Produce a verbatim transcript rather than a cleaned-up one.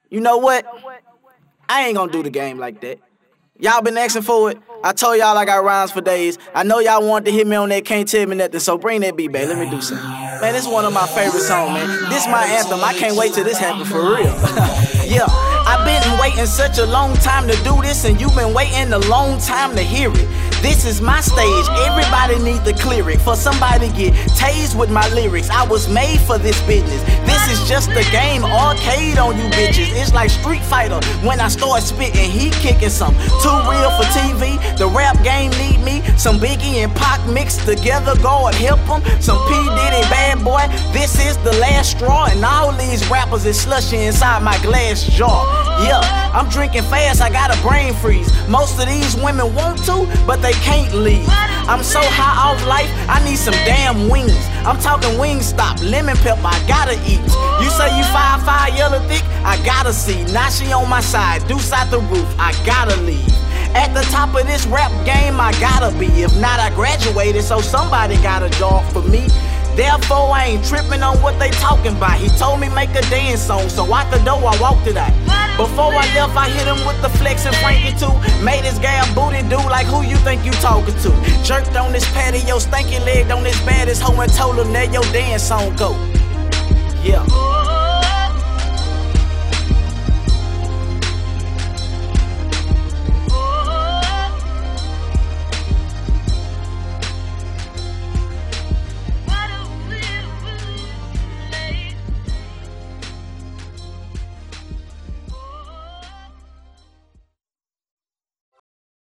You know what? I ain't gonna do the game like that. Y'all been asking for it. I told y'all I got rhymes for days. I know y'all wanted to hit me on that Can't Tell Me Nothing, so bring that beat back. Let me do something. Man, this is one of my favorite songs, man. This my anthem. I can't wait till this happens for real. Yeah, I've been waiting such a long time to do this, and you've been waiting a long time to hear it. This is my stage, everybody need to clear it. For somebody to get tased with my lyrics. I was made for this business. This is just a game, arcade on you bitches. It's like Street Fighter when I start spitting, he kicking some. Too real for T V, the rap game need me. Some Biggie and Pac mixed together, God help them. Some P. Diddy, bad boy, this is the last straw. And all these rappers is slushy inside my glass jar. Yeah, I'm drinking fast, I got a brain freeze. Most of these women want to, but they can't leave. I'm so high off life, I need some damn wings. I'm talking Wingstop, lemon pepper, I gotta eat. You say you five five, yellow thick, I gotta see. Now she on my side, deuce out the roof, I gotta leave. At the top of this rap game, I gotta be. If not, I graduated, so somebody got a job for me. Therefore, I ain't tripping on what they talking about. He told me make a dance song, so out the door I walked it out. Before I left, I hit him with the flex and Frankie too. Made his gal booty do like who you think you talking to. Jerked on this patio, stanky legged on this baddest hoe and told him that your dance song go. Yeah.